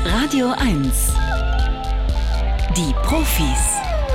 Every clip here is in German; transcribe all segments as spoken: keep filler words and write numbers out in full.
Radio eins. Die Profis.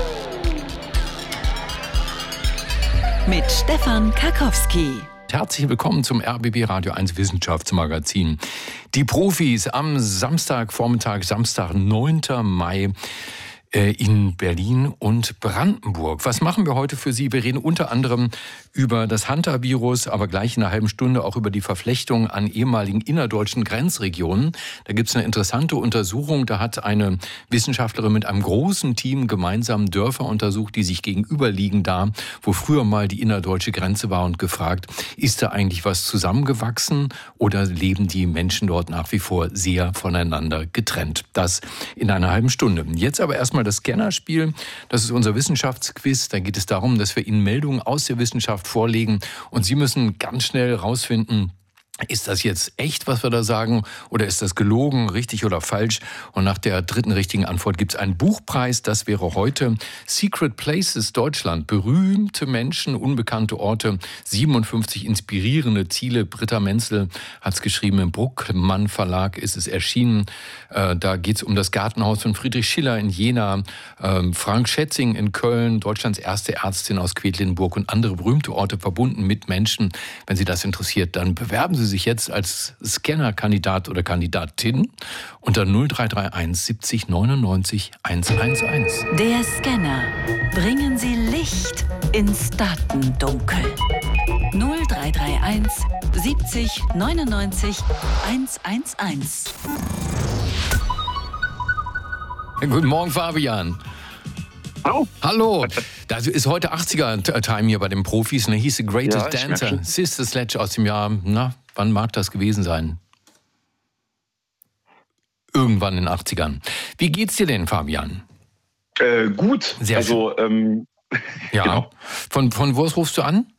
Mit Stefan Karkowski. Herzlich willkommen zum R B B Radio eins Wissenschaftsmagazin. Die Profis am Samstagvormittag, Samstag, neunten Mai in Berlin und Brandenburg. Was machen wir heute für Sie? Wir reden unter anderem über das Hantavirus, aber gleich in einer halben Stunde auch über die Verflechtung an ehemaligen innerdeutschen Grenzregionen. Da gibt es eine interessante Untersuchung. Da hat eine Wissenschaftlerin mit einem großen Team gemeinsam Dörfer untersucht, die sich gegenüberliegen da, wo früher mal die innerdeutsche Grenze war, und gefragt, ist da eigentlich was zusammengewachsen oder leben die Menschen dort nach wie vor sehr voneinander getrennt? Das in einer halben Stunde. Jetzt aber erstmal das Scannerspiel. Das ist unser Wissenschaftsquiz. Da geht es darum, dass wir Ihnen Meldungen aus der Wissenschaft vorlegen und Sie müssen ganz schnell rausfinden, ist das jetzt echt, was wir da sagen, oder ist das gelogen, richtig oder falsch? Und nach der dritten richtigen Antwort gibt es einen Buchpreis. Das wäre heute Secret Places Deutschland. Berühmte Menschen, unbekannte Orte, siebenundfünfzig inspirierende Ziele. Britta Menzel hat es geschrieben, im Bruckmann Verlag ist es erschienen. Äh, da geht es um das Gartenhaus von Friedrich Schiller in Jena, äh, Frank Schätzing in Köln, Deutschlands erste Ärztin aus Quedlinburg und andere berühmte Orte verbunden mit Menschen. Wenn Sie das interessiert, dann bewerben Sie sich jetzt als Scanner-Kandidat oder Kandidatin unter null drei drei eins siebzig neunundneunzig hundertelf. Der Scanner. Bringen Sie Licht ins Datendunkel. null drei drei eins siebzig neunundneunzig hundertelf. Guten Morgen, Fabian. Hallo. Hallo. Das ist heute achtziger-Time hier bei den Profis. Ne? Hieß The Greatest Ja, Dancer. Sister Sledge aus dem Jahr, na, wann mag das gewesen sein? Irgendwann in den achtzigern. Wie geht's dir denn, Fabian? Äh, gut. Sehr also, ähm, ja. Genau. Von, von wo rufst du an?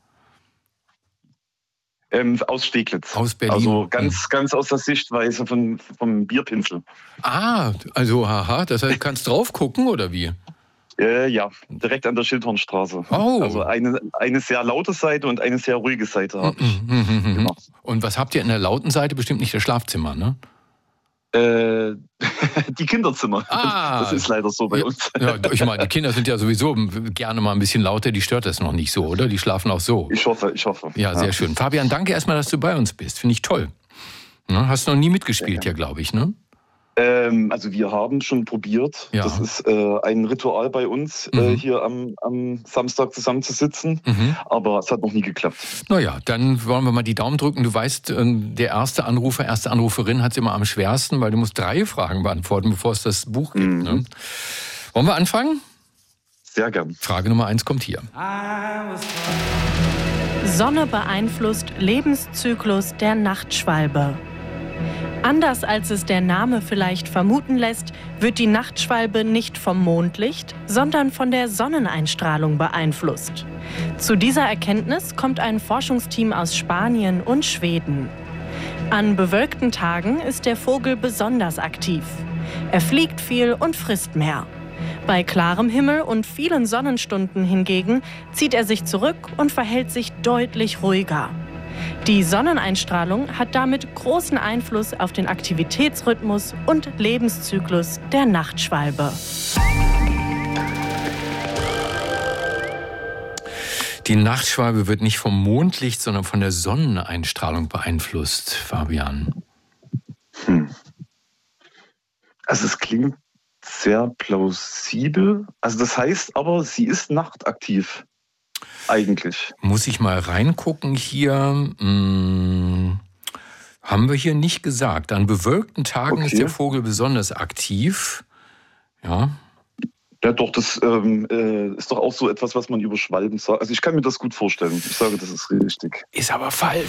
Ähm, aus Steglitz. Aus Berlin. Also ganz, ganz aus der Sichtweise von, vom Bierpinsel. Ah, also haha, das heißt, du kannst drauf gucken oder wie? Äh, ja, direkt an der Schildhornstraße. Oh. Also eine, eine sehr laute Seite und eine sehr ruhige Seite habe ich. Mhm, mhm, mhm. Genau. Und was habt ihr in der lauten Seite? Bestimmt nicht das Schlafzimmer, ne? Äh, die Kinderzimmer. Ah. Das ist leider so bei Ja, uns. ja, ich meine, die Kinder sind ja sowieso gerne mal ein bisschen lauter, die stört das noch nicht so, oder? Die schlafen auch so. Ich hoffe, ich hoffe. Ja, sehr schön. Fabian, danke erstmal, dass du bei uns bist. Finde ich toll. Ne, hast noch nie mitgespielt hier, glaube ich, ne? Ähm, also wir haben schon probiert. Ja. Das ist äh, ein Ritual bei uns, Mhm. äh, hier am, am Samstag zusammenzusitzen. Mhm. Aber es hat noch nie geklappt. Naja, dann wollen wir mal die Daumen drücken. Du weißt, der erste Anrufer, erste Anruferin hat es immer am schwersten, weil du musst drei Fragen beantworten, bevor es das Buch gibt. Mhm. Ne? Wollen wir anfangen? Sehr gern. Frage Nummer eins kommt hier. Sonne beeinflusst Lebenszyklus der Nachtschwalbe. Anders als es der Name vielleicht vermuten lässt, wird die Nachtschwalbe nicht vom Mondlicht, sondern von der Sonneneinstrahlung beeinflusst. Zu dieser Erkenntnis kommt ein Forschungsteam aus Spanien und Schweden. An bewölkten Tagen ist der Vogel besonders aktiv. Er fliegt viel und frisst mehr. Bei klarem Himmel und vielen Sonnenstunden hingegen zieht er sich zurück und verhält sich deutlich ruhiger. Die Sonneneinstrahlung hat damit großen Einfluss auf den Aktivitätsrhythmus und Lebenszyklus der Nachtschwalbe. Die Nachtschwalbe wird nicht vom Mondlicht, sondern von der Sonneneinstrahlung beeinflusst, Fabian. Hm. Also es klingt sehr plausibel. Also das heißt aber, sie ist nachtaktiv. Eigentlich. Muss ich mal reingucken hier. Hm, haben wir hier nicht gesagt. An bewölkten Tagen Okay. ist der Vogel besonders aktiv. Ja. Ja, doch, das ähm, äh, ist doch auch so etwas, was man über Schwalben sagt. Also ich kann mir das gut vorstellen. Ich sage, das ist richtig. Ist aber falsch.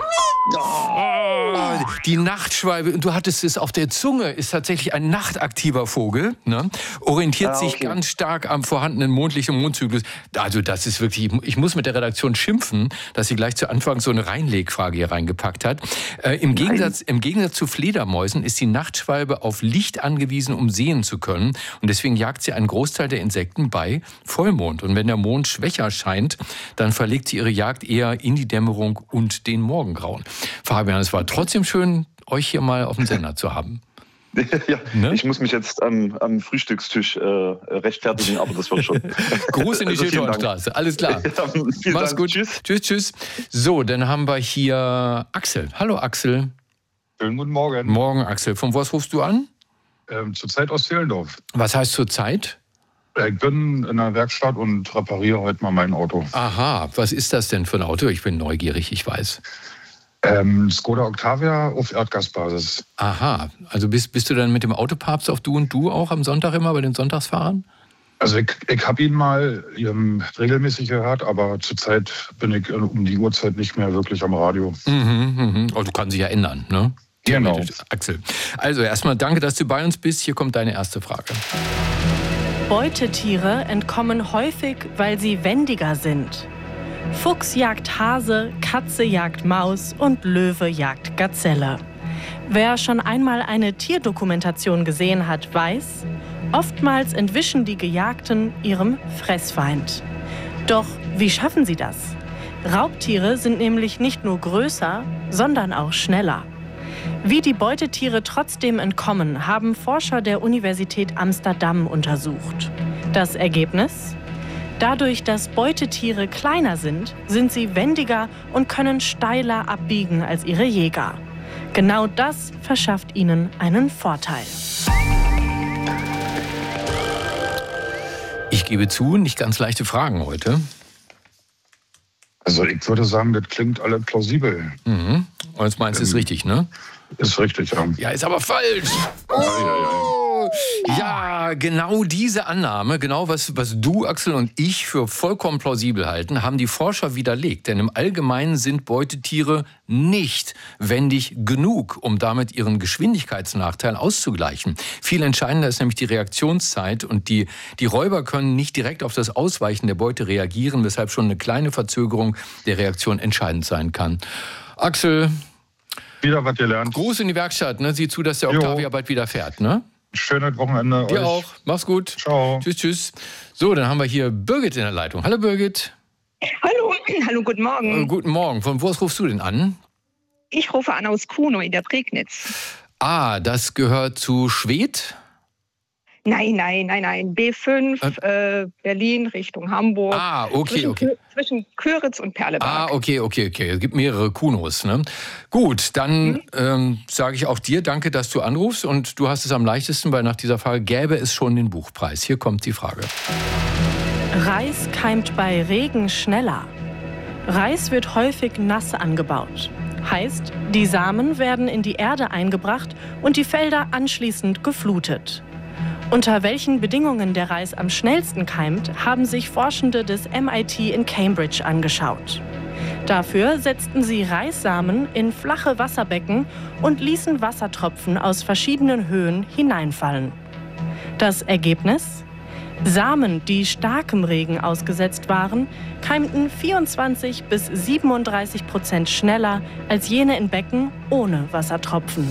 Oh, die Nachtschwalbe, du hattest es auf der Zunge, ist tatsächlich ein nachtaktiver Vogel, ne? Orientiert Ah, sich okay. ganz stark am vorhandenen Mondlicht und Mondzyklus. Also das ist wirklich, ich muss mit der Redaktion schimpfen, dass sie gleich zu Anfang so eine Reinlegfrage hier reingepackt hat. Äh, im, Gegensatz, Im Gegensatz zu Fledermäusen ist die Nachtschwalbe auf Licht angewiesen, um sehen zu können. Und deswegen jagt sie einen Großteil der Insekten bei Vollmond. Und wenn der Mond schwächer scheint, dann verlegt sie ihre Jagd eher in die Dämmerung und den Morgengrauen. Fabian, es war trotzdem schön, euch hier mal auf dem Sender zu haben. Ja, ne? Ich muss mich jetzt am, am Frühstückstisch äh, rechtfertigen, aber das wird schon. Gruß in die Also vielen Schildhornstraße. Alles klar. Ja, vielen Mach's Dank. gut. Tschüss. Tschüss, tschüss. So, dann haben wir hier Axel. Hallo Axel. Schönen guten Morgen. Morgen Axel. Von was rufst du an? Ähm, zurzeit aus Zehlendorf. Was heißt zurzeit? Ich bin in der Werkstatt und repariere heute mal mein Auto. Aha, was ist das denn für ein Auto? Ich bin neugierig, ich weiß. Ähm, Skoda Octavia auf Erdgasbasis. Aha, also bist, bist du dann mit dem Autopapst auf Du und Du auch am Sonntag immer bei den Sonntagsfahrern? Also ich, ich habe ihn mal ähm, regelmäßig gehört, aber zurzeit bin ich um die Uhrzeit nicht mehr wirklich am Radio. Mhm, mhm. Oh, du kannst dich ja ändern, ne? Genau. Axel. Also erstmal danke, dass du bei uns bist. Hier kommt deine erste Frage. Beutetiere entkommen häufig, weil sie wendiger sind. Fuchs jagt Hase, Katze jagt Maus und Löwe jagt Gazelle. Wer schon einmal eine Tierdokumentation gesehen hat, weiß, oftmals entwischen die Gejagten ihrem Fressfeind. Doch wie schaffen sie das? Raubtiere sind nämlich nicht nur größer, sondern auch schneller. Wie die Beutetiere trotzdem entkommen, haben Forscher der Universität Amsterdam untersucht. Das Ergebnis? Dadurch, dass Beutetiere kleiner sind, sind sie wendiger und können steiler abbiegen als ihre Jäger. Genau das verschafft ihnen einen Vorteil. Ich gebe zu, nicht ganz leichte Fragen heute. Also ich würde sagen, das klingt alle plausibel. Mhm. Und jetzt meinst du, ist richtig, ne? Ist richtig, ja. Ja, ist aber falsch. Oh. Ja, genau diese Annahme, genau was, was du, Axel, und ich für vollkommen plausibel halten, haben die Forscher widerlegt. Denn im Allgemeinen sind Beutetiere nicht wendig genug, um damit ihren Geschwindigkeitsnachteil auszugleichen. Viel entscheidender ist nämlich die Reaktionszeit. Und die, die Räuber können nicht direkt auf das Ausweichen der Beute reagieren, weshalb schon eine kleine Verzögerung der Reaktion entscheidend sein kann. Axel, wieder was gelernt. Gruß in die Werkstatt, ne? Sieh zu, dass der Jo. Octavia bald wieder fährt, ne? Schönes Wochenende. Dir euch. auch. Mach's gut. Ciao. Tschüss, tschüss. So, dann haben wir hier Birgit in der Leitung. Hallo Birgit. Hallo, hallo, guten Morgen. Äh, guten Morgen. Von wo aus rufst du denn an? Ich rufe an aus Kuno in der Prignitz. Ah, das gehört zu Schwedt? Nein, nein, nein, nein. B fünf, äh, Berlin Richtung Hamburg. Ah, okay, zwischen, okay. Zwischen Köritz und Perleberg. Ah, okay, okay, okay. Es gibt mehrere Kunos, ne? Gut, dann mhm. ähm, sage ich auch dir danke, dass du anrufst. Und du hast es am leichtesten, weil nach dieser Frage gäbe es schon den Buchpreis. Hier kommt die Frage. Reis keimt bei Regen schneller. Reis wird häufig nass angebaut. Heißt, die Samen werden in die Erde eingebracht und die Felder anschließend geflutet. Unter welchen Bedingungen der Reis am schnellsten keimt, haben sich Forschende des M I T in Cambridge angeschaut. Dafür setzten sie Reissamen in flache Wasserbecken und ließen Wassertropfen aus verschiedenen Höhen hineinfallen. Das Ergebnis? Samen, die starkem Regen ausgesetzt waren, keimten vierundzwanzig bis siebenunddreißig Prozent schneller als jene in Becken ohne Wassertropfen.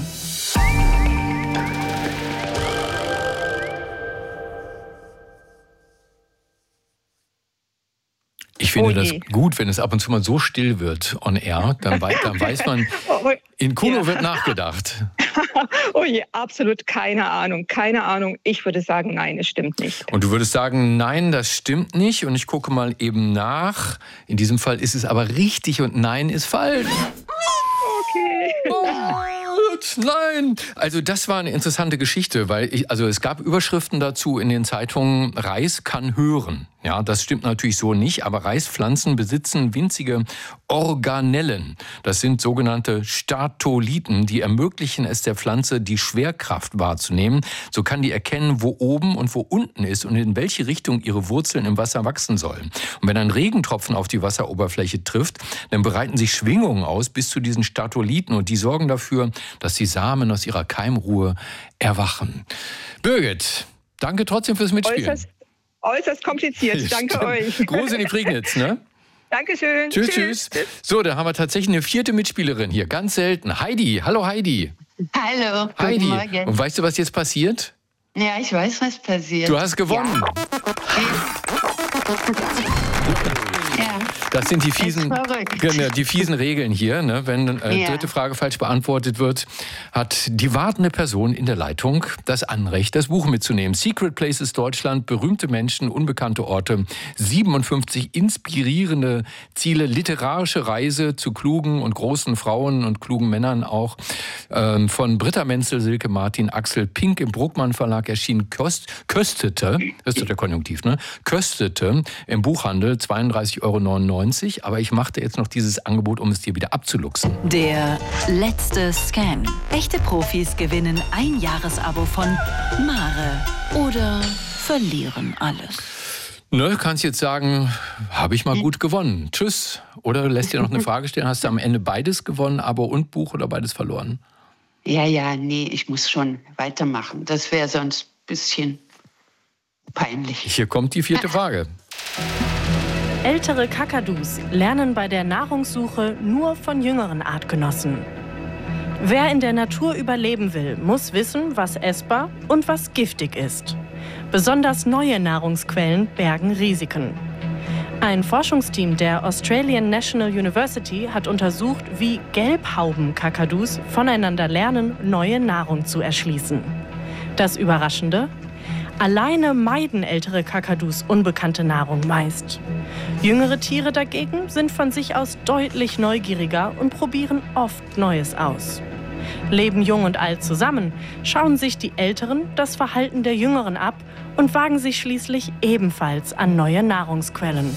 Ich finde Oh das je. gut, wenn es ab und zu mal so still wird on air, dann, wei- dann weiß man, in Kuno Ja. wird nachgedacht. Oh je, absolut keine Ahnung, keine Ahnung. Ich würde sagen, nein, es stimmt nicht. Und du würdest sagen, nein, das stimmt nicht. Und ich gucke mal eben nach. In diesem Fall ist es aber richtig und nein ist falsch. Okay. Oh, nein. Also das war eine interessante Geschichte, weil ich, also es gab Überschriften dazu in den Zeitungen, Reis kann hören. Ja, das stimmt natürlich so nicht, aber Reispflanzen besitzen winzige Organellen. Das sind sogenannte Statoliten, die ermöglichen es der Pflanze, die Schwerkraft wahrzunehmen. So kann die erkennen, wo oben und wo unten ist und in welche Richtung ihre Wurzeln im Wasser wachsen sollen. Und wenn ein Regentropfen auf die Wasseroberfläche trifft, dann bereiten sich Schwingungen aus bis zu diesen Statoliten und die sorgen dafür, dass die Samen aus ihrer Keimruhe erwachen. Birgit, danke trotzdem fürs Mitspielen. Äußerst, äußerst kompliziert. Danke Stimmt. euch. Gruß in die Prignitz, ne? Dankeschön. Tschüss, tschüss. So, da haben wir tatsächlich eine vierte Mitspielerin hier. Ganz selten. Heidi. Hallo, Heidi. Hallo, Heidi. guten Morgen. Und weißt du, was jetzt passiert? Ja, ich weiß, was passiert. Du hast gewonnen. Ja. Ja. Das sind die fiesen, genau, die fiesen Regeln hier. Ne? Wenn äh, Ja. dritte Frage falsch beantwortet wird, hat die wartende Person in der Leitung das Anrecht, das Buch mitzunehmen. Secret Places Deutschland, berühmte Menschen, unbekannte Orte, siebenundfünfzig inspirierende Ziele, literarische Reise zu klugen und großen Frauen und klugen Männern auch. Ähm, von Britta Menzel, Silke Martin, Axel Pink im Bruckmann Verlag erschienen, Köst, köstete, das ist doch der Konjunktiv, ne? Köstete im Buchhandel zweiunddreißig Euro neunundneunzig. Aber ich machte jetzt noch dieses Angebot, um es dir wieder abzuluxen. Der letzte Scan. Echte Profis gewinnen ein Jahresabo von Mare oder verlieren alles. Ne, kannst jetzt sagen, habe ich mal gut gewonnen. Tschüss. Oder lässt dir noch eine Frage stellen, hast du am Ende beides gewonnen, Abo und Buch, oder beides verloren? Ja, ja, nee, ich muss schon weitermachen. Das wäre sonst ein bisschen peinlich. Hier kommt die vierte Frage. Ältere Kakadus lernen bei der Nahrungssuche nur von jüngeren Artgenossen. Wer in der Natur überleben will, muss wissen, was essbar und was giftig ist. Besonders neue Nahrungsquellen bergen Risiken. Ein Forschungsteam der Australian National University hat untersucht, wie Gelbhauben-Kakadus voneinander lernen, neue Nahrung zu erschließen. Das Überraschende? Alleine meiden ältere Kakadus unbekannte Nahrung meist. Jüngere Tiere dagegen sind von sich aus deutlich neugieriger und probieren oft Neues aus. Leben jung und alt zusammen, schauen sich die Älteren das Verhalten der Jüngeren ab und wagen sich schließlich ebenfalls an neue Nahrungsquellen.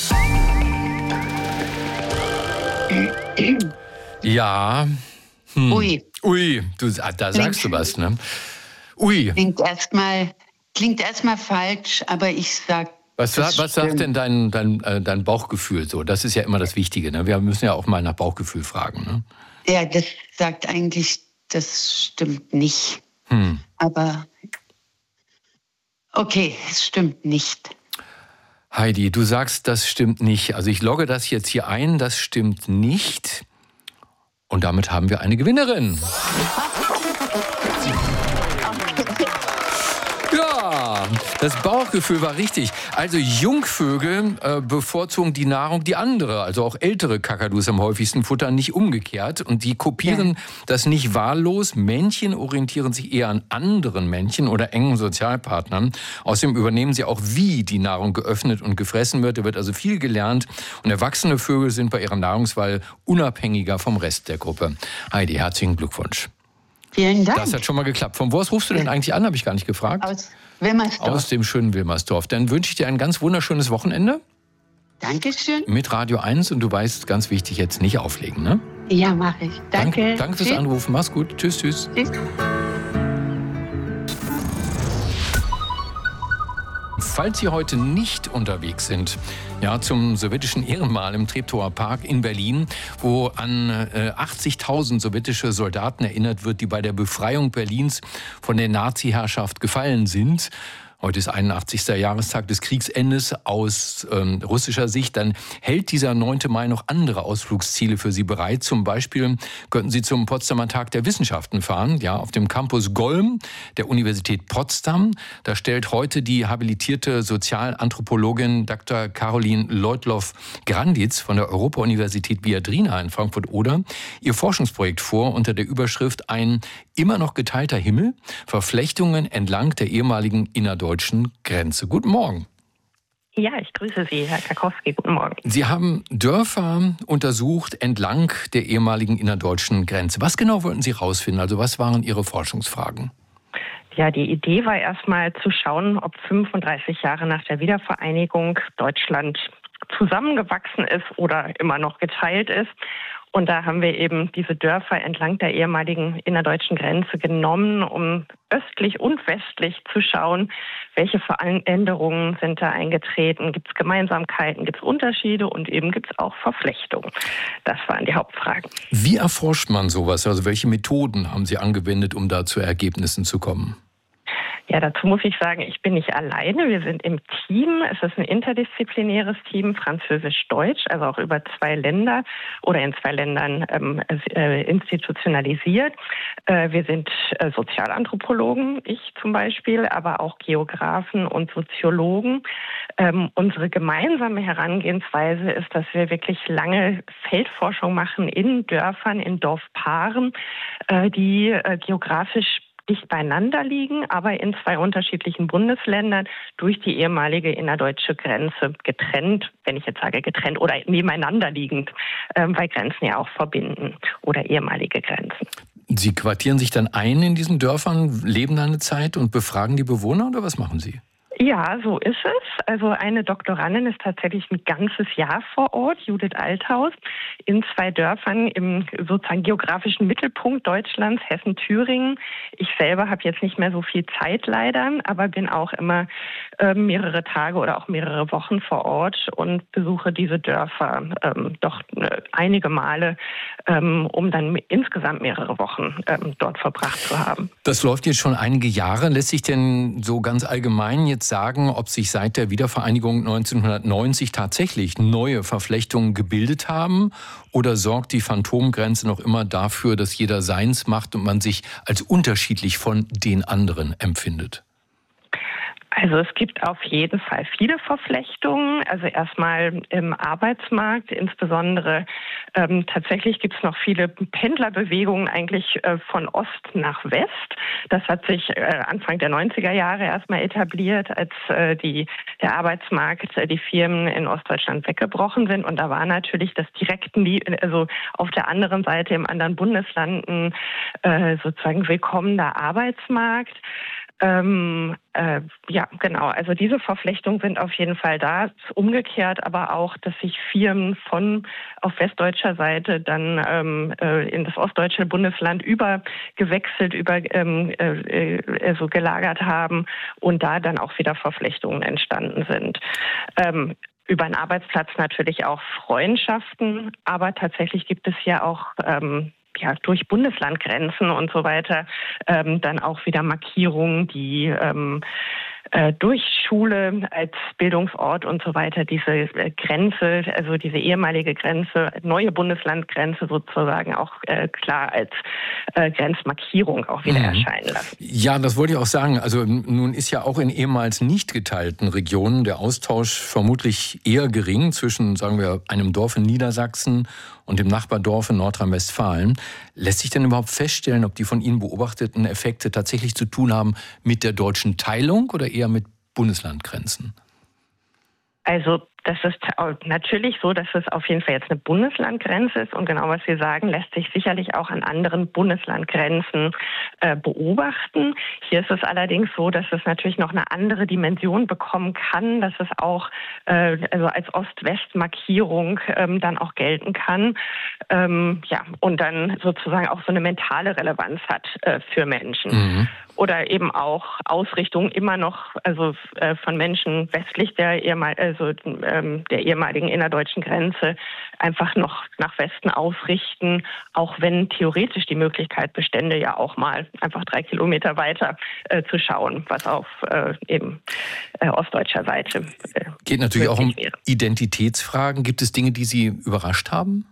Ja. Hm. Ui. Ui, du, da sagst du was, ne? Ui. Klingt erstmal klingt erstmal falsch, aber ich sag. Was, das was sagt stimmt. denn dein, dein, äh, dein Bauchgefühl so? Das ist ja immer das Wichtige, ne? Wir müssen ja auch mal nach Bauchgefühl fragen, ne? Ja, das sagt eigentlich, das stimmt nicht. Hm. Aber okay, es stimmt nicht. Heidi, du sagst, das stimmt nicht. Also ich logge das jetzt hier ein, das stimmt nicht. Und damit haben wir eine Gewinnerin. Ja, das Bauchgefühl war richtig. Also Jungvögel äh, bevorzugen die Nahrung, die andere, also auch ältere Kakadus am häufigsten futtern, nicht umgekehrt. Und die kopieren ja. das nicht wahllos. Männchen orientieren sich eher an anderen Männchen oder engen Sozialpartnern. Außerdem übernehmen sie auch, wie die Nahrung geöffnet und gefressen wird. Da wird also viel gelernt. Und erwachsene Vögel sind bei ihrer Nahrungswahl unabhängiger vom Rest der Gruppe. Heidi, herzlichen Glückwunsch. Vielen Dank. Das hat schon mal geklappt. Von wo aus rufst du denn eigentlich an, habe ich gar nicht gefragt. Aus Wilmersdorf. Aus dem schönen Wilmersdorf. Dann wünsche ich dir ein ganz wunderschönes Wochenende. Dankeschön. Mit Radio eins, und du weißt, ganz wichtig, jetzt nicht auflegen, ne? Ja, mache ich. Danke. Danke, danke fürs Tschüss. Anrufen. Mach's gut. Tschüss, tschüss. Tschüss. Falls Sie heute nicht unterwegs sind, ja, zum sowjetischen Ehrenmal im Treptower Park in Berlin, wo an äh, achtzigtausend sowjetische Soldaten erinnert wird, die bei der Befreiung Berlins von der Nazi-Herrschaft gefallen sind. Heute ist einundachtzigster Jahrestag des Kriegsendes aus ähm, russischer Sicht. Dann hält dieser neunte Mai noch andere Ausflugsziele für Sie bereit. Zum Beispiel könnten Sie zum Potsdamer Tag der Wissenschaften fahren, ja, auf dem Campus Golm der Universität Potsdam. Da stellt heute die habilitierte Sozialanthropologin Doktor Caroline Leutloff-Granditz von der Europa-Universität Viadrina in Frankfurt-Oder ihr Forschungsprojekt vor unter der Überschrift Ein immer noch geteilter Himmel, Verflechtungen entlang der ehemaligen innerdeutschen Grenze. Guten Morgen. Ja, ich grüße Sie, Herr Karkowski. Guten Morgen. Sie haben Dörfer untersucht entlang der ehemaligen innerdeutschen Grenze. Was genau wollten Sie rausfinden? Also was waren Ihre Forschungsfragen? Ja, die Idee war erstmal zu schauen, ob fünfunddreißig Jahre nach der Wiedervereinigung Deutschland zusammengewachsen ist oder immer noch geteilt ist. Und da haben wir eben diese Dörfer entlang der ehemaligen innerdeutschen Grenze genommen, um östlich und westlich zu schauen, welche Veränderungen sind da eingetreten, gibt es Gemeinsamkeiten, gibt es Unterschiede und eben gibt es auch Verflechtungen. Das waren die Hauptfragen. Wie erforscht man sowas? Also welche Methoden haben Sie angewendet, um da zu Ergebnissen zu kommen? Ja, dazu muss ich sagen, ich bin nicht alleine. Wir sind im Team. Es ist ein interdisziplinäres Team, Französisch-Deutsch, also auch über zwei Länder oder in zwei Ländern ähm, äh, institutionalisiert. Äh, wir sind äh, Sozialanthropologen, ich zum Beispiel, aber auch Geografen und Soziologen. Ähm, unsere gemeinsame Herangehensweise ist, dass wir wirklich lange Feldforschung machen in Dörfern, in Dorfpaaren, äh, die äh, geografisch dicht beieinander liegen, aber in zwei unterschiedlichen Bundesländern durch die ehemalige innerdeutsche Grenze getrennt, wenn ich jetzt sage getrennt oder nebeneinander liegend, ähm, weil Grenzen ja auch verbinden oder ehemalige Grenzen. Sie quartieren sich dann ein in diesen Dörfern, leben da eine Zeit und befragen die Bewohner oder was machen Sie? Ja, so ist es. Also eine Doktorandin ist tatsächlich ein ganzes Jahr vor Ort, Judith Althaus, in zwei Dörfern im sozusagen geografischen Mittelpunkt Deutschlands, Hessen-Thüringen. Ich selber habe jetzt nicht mehr so viel Zeit leider, aber bin auch immer äh, mehrere Tage oder auch mehrere Wochen vor Ort und besuche diese Dörfer ähm, doch äh, einige Male, ähm, um dann insgesamt mehrere Wochen ähm, dort verbracht zu haben. Das läuft jetzt schon einige Jahre. Lässt sich denn so ganz allgemein jetzt sagen, ob sich seit der Wiedervereinigung neunzehnhundertneunzig tatsächlich neue Verflechtungen gebildet haben? Oder sorgt die Phantomgrenze noch immer dafür, dass jeder seins macht und man sich als unterschiedlich von den anderen empfindet? Also es gibt auf jeden Fall viele Verflechtungen. Also erstmal im Arbeitsmarkt, insbesondere ähm, tatsächlich gibt es noch viele Pendlerbewegungen eigentlich äh, von Ost nach West. Das hat sich äh, Anfang der neunziger Jahre erstmal etabliert, als äh, die, der Arbeitsmarkt, äh, die Firmen in Ostdeutschland weggebrochen sind. Und da war natürlich das direkten, also auf der anderen Seite im anderen Bundesland ein äh, sozusagen willkommener Arbeitsmarkt. Ähm, äh, ja, genau. Also diese Verflechtungen sind auf jeden Fall da. Umgekehrt aber auch, dass sich Firmen von auf westdeutscher Seite dann ähm, äh, in das ostdeutsche Bundesland übergewechselt, über ähm, äh, äh, so gelagert haben und da dann auch wieder Verflechtungen entstanden sind. Ähm, Über einen Arbeitsplatz natürlich auch Freundschaften, aber tatsächlich gibt es ja auch ähm, ja, durch Bundeslandgrenzen und so weiter ähm, dann auch wieder Markierungen, die ähm, äh, durch Schule als Bildungsort und so weiter diese äh, Grenze, also diese ehemalige Grenze, neue Bundeslandgrenze sozusagen auch äh, klar als äh, Grenzmarkierung auch wieder mhm. erscheinen lassen. Ja, das wollte ich auch sagen. Also nun ist ja auch in ehemals nicht geteilten Regionen der Austausch vermutlich eher gering zwischen, sagen wir, einem Dorf in Niedersachsen und dem Nachbardorf in Nordrhein-Westfalen. Lässt sich denn überhaupt feststellen, ob die von Ihnen beobachteten Effekte tatsächlich zu tun haben mit der deutschen Teilung oder eher mit Bundeslandgrenzen? Also das ist natürlich so, dass es auf jeden Fall jetzt eine Bundeslandgrenze ist. Und genau was Sie sagen, lässt sich sicherlich auch an anderen Bundeslandgrenzen äh, beobachten. Hier ist es allerdings so, dass es natürlich noch eine andere Dimension bekommen kann, dass es auch äh, also als Ost-West-Markierung ähm, dann auch gelten kann. Ähm, ja, und dann sozusagen auch so eine mentale Relevanz hat äh, für Menschen. Mhm. Oder eben auch Ausrichtung immer noch, also äh, von Menschen westlich der, ehemal, also, ähm, der ehemaligen innerdeutschen Grenze einfach noch nach Westen ausrichten, auch wenn theoretisch die Möglichkeit bestände, ja auch mal einfach drei Kilometer weiter äh, zu schauen, was auf äh, eben äh, ostdeutscher Seite äh, geht natürlich auch um wäre. Identitätsfragen. Gibt es Dinge, die Sie überrascht haben?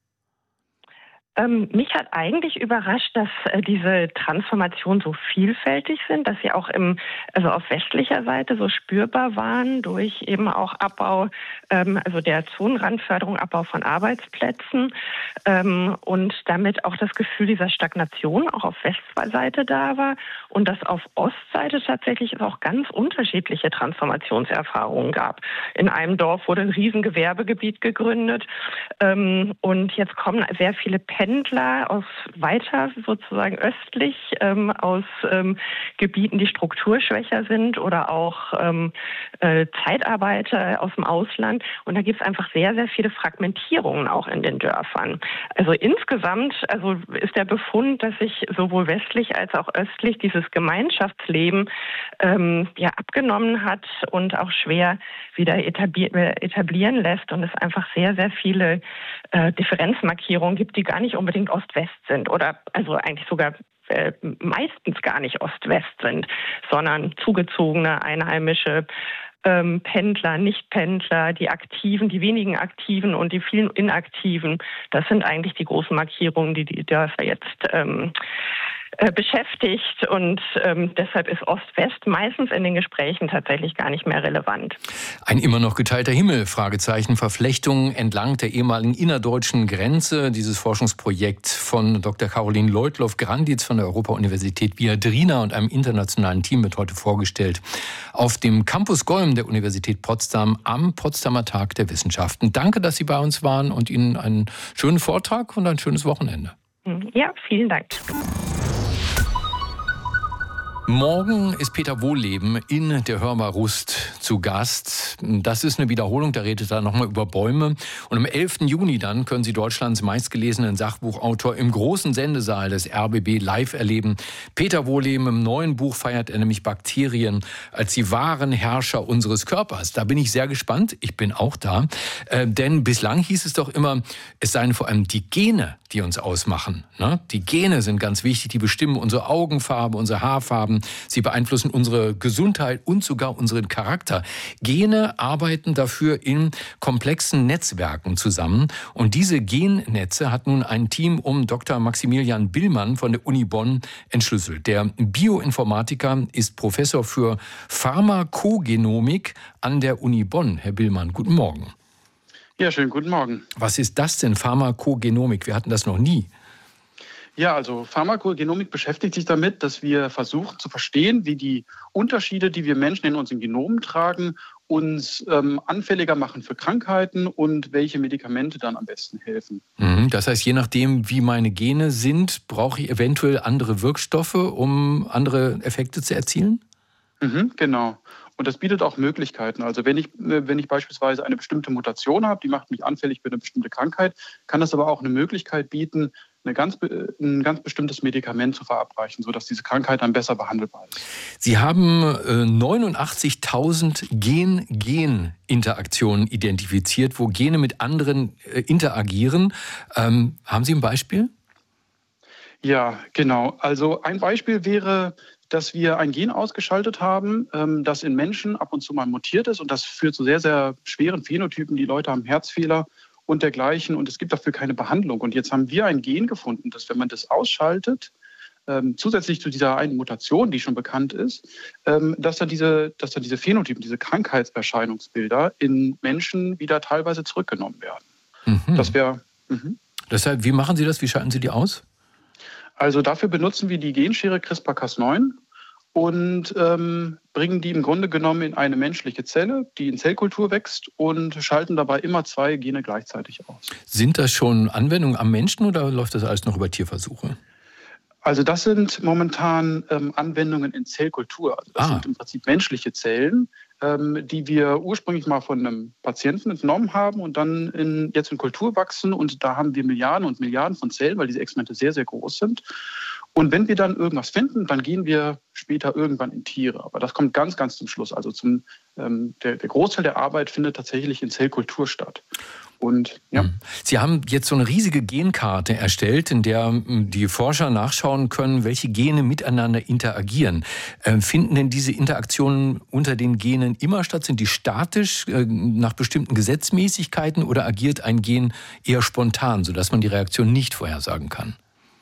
Ähm, mich hat eigentlich überrascht, dass äh, diese Transformationen so vielfältig sind, dass sie auch im, also auf westlicher Seite so spürbar waren durch eben auch Abbau, ähm, also der Zonenrandförderung, Abbau von Arbeitsplätzen ähm, und damit auch das Gefühl dieser Stagnation auch auf Westseite da war und dass auf Ostseite tatsächlich es auch ganz unterschiedliche Transformationserfahrungen gab. In einem Dorf wurde ein Riesengewerbegebiet gegründet ähm, und jetzt kommen sehr viele Pendler aus weiter sozusagen östlich, ähm, aus ähm, Gebieten, die strukturschwächer sind oder auch ähm, äh, Zeitarbeiter aus dem Ausland. Und da gibt es einfach sehr, sehr viele Fragmentierungen auch in den Dörfern. Also insgesamt also ist der Befund, dass sich sowohl westlich als auch östlich dieses Gemeinschaftsleben ähm, ja, abgenommen hat und auch schwer wieder etablier- etablieren lässt und es einfach sehr, sehr viele äh, Differenzmarkierungen gibt, die gar nicht unbedingt Ost-West sind oder also eigentlich sogar äh, meistens gar nicht Ost-West sind, sondern zugezogene Einheimische, ähm, Pendler, Nicht-Pendler, die Aktiven, die wenigen Aktiven und die vielen Inaktiven. Das sind eigentlich die großen Markierungen, die die Dörfer jetzt ähm, äh, beschäftigt. Und ähm, deshalb ist Ost-West meistens in den Gesprächen tatsächlich gar nicht mehr relevant. Ein immer noch geteilter Himmel, Fragezeichen, Verflechtungen entlang der ehemaligen innerdeutschen Grenze. Dieses Forschungsprojekt von Doktor Caroline Leutloff-Granditz von der Europa-Universität Viadrina und einem internationalen Team wird heute vorgestellt auf dem Campus Golm der Universität Potsdam am Potsdamer Tag der Wissenschaften. Danke, dass Sie bei uns waren und Ihnen einen schönen Vortrag und ein schönes Wochenende. Ja, vielen Dank. Morgen ist Peter Wohlleben in der Hörbar Rust zu Gast. Das ist eine Wiederholung, da redet er nochmal über Bäume. Und am elften Juni dann können Sie Deutschlands meistgelesenen Sachbuchautor im großen Sendesaal des R B B live erleben. Peter Wohlleben, im neuen Buch feiert er nämlich Bakterien als die wahren Herrscher unseres Körpers. Da bin ich sehr gespannt. Ich bin auch da. Äh, denn bislang hieß es doch immer, es seien vor allem die Gene, die uns ausmachen. Ne? Die Gene sind ganz wichtig, die bestimmen unsere Augenfarbe, unsere Haarfarben. Sie beeinflussen unsere Gesundheit und sogar unseren Charakter. Gene arbeiten dafür in komplexen Netzwerken zusammen. Und diese Gennetze hat nun ein Team um Doktor Maximilian Billmann von der Uni Bonn entschlüsselt. Der Bioinformatiker ist Professor für Pharmakogenomik an der Uni Bonn. Herr Billmann, guten Morgen. Ja, schönen guten Morgen. Was ist das denn, Pharmakogenomik? Wir hatten das noch nie. Ja, also Pharmakogenomik beschäftigt sich damit, dass wir versuchen zu verstehen, wie die Unterschiede, die wir Menschen in unseren Genomen tragen, uns ähm, anfälliger machen für Krankheiten und welche Medikamente dann am besten helfen. Das heißt, je nachdem, wie meine Gene sind, brauche ich eventuell andere Wirkstoffe, um andere Effekte zu erzielen? Mhm, genau. Und das bietet auch Möglichkeiten. Also wenn ich, wenn ich beispielsweise eine bestimmte Mutation habe, die macht mich anfällig für eine bestimmte Krankheit, kann das aber auch eine Möglichkeit bieten, eine ganz, ein ganz bestimmtes Medikament zu verabreichen, sodass diese Krankheit dann besser behandelbar ist. Sie haben äh, neunundachtzigtausend Gen-Gen-Interaktionen identifiziert, wo Gene mit anderen äh, interagieren. Ähm, haben Sie ein Beispiel? Ja, genau. Also ein Beispiel wäre, dass wir ein Gen ausgeschaltet haben, ähm, das in Menschen ab und zu mal mutiert ist. Und das führt zu sehr, sehr schweren Phänotypen. Die Leute haben Herzfehler und dergleichen. Und es gibt dafür keine Behandlung. Und jetzt haben wir ein Gen gefunden, dass, wenn man das ausschaltet, ähm, zusätzlich zu dieser einen Mutation, die schon bekannt ist, ähm, dass, dann diese, dass dann diese Phänotypen, diese Krankheitserscheinungsbilder in Menschen wieder teilweise zurückgenommen werden. Mhm. Das wäre... Mhm. Deshalb, wie machen Sie das? Wie schalten Sie die aus? Also dafür benutzen wir die Genschere CRISPR Cas neun und ähm, bringen die im Grunde genommen in eine menschliche Zelle, die in Zellkultur wächst, und schalten dabei immer zwei Gene gleichzeitig aus. Sind das schon Anwendungen am Menschen oder läuft das alles noch über Tierversuche? Also das sind momentan ähm, Anwendungen in Zellkultur. Also das ah. sind im Prinzip menschliche Zellen, ähm, die wir ursprünglich mal von einem Patienten entnommen haben und dann in, jetzt in Kultur wachsen. Und da haben wir Milliarden und Milliarden von Zellen, weil diese Experimente sehr, sehr groß sind. Und wenn wir dann irgendwas finden, dann gehen wir später irgendwann in Tiere. Aber das kommt ganz, ganz zum Schluss. Also zum, ähm, der, der Großteil der Arbeit findet tatsächlich in Zellkultur statt. Und, ja. Sie haben jetzt so eine riesige Genkarte erstellt, in der die Forscher nachschauen können, welche Gene miteinander interagieren. Äh, finden denn diese Interaktionen unter den Genen immer statt? Sind die statisch äh, nach bestimmten Gesetzmäßigkeiten oder agiert ein Gen eher spontan, sodass man die Reaktion nicht vorhersagen kann?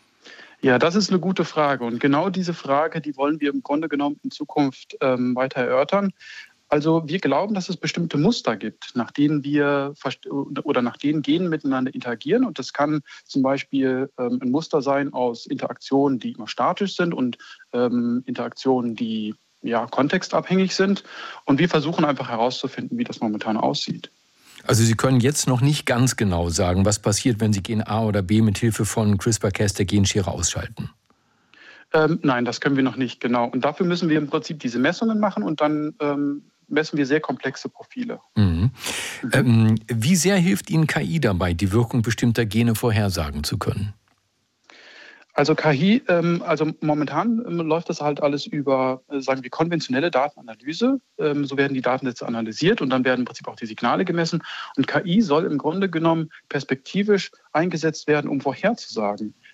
Ja, das ist eine gute Frage. Und genau diese Frage, die wollen wir im Grunde genommen in Zukunft ähm, weiter erörtern. Also wir glauben, dass es bestimmte Muster gibt, nach denen wir oder nach denen Gene miteinander interagieren. Und das kann zum Beispiel ähm, ein Muster sein aus Interaktionen, die immer statisch sind, und ähm, Interaktionen, die ja kontextabhängig sind. Und wir versuchen einfach herauszufinden, wie das momentan aussieht. Also Sie können jetzt noch nicht ganz genau sagen, was passiert, wenn Sie Gen A oder B mit Hilfe von CRISPR-Cas der Genschere ausschalten. Ähm, nein, das können wir noch nicht, genau. Und dafür müssen wir im Prinzip diese Messungen machen und dann ähm, messen wir sehr komplexe Profile. Mhm. Mhm. Ähm, wie sehr hilft Ihnen K I dabei, die Wirkung bestimmter Gene vorhersagen zu können? Also K I, ähm, also momentan ähm, läuft das halt alles über, äh, sagen wir, konventionelle Datenanalyse. Ähm, so werden die Datensätze analysiert und dann werden im Prinzip auch die Signale gemessen. Und K I soll im Grunde genommen perspektivisch eingesetzt werden, um vorherzusagen,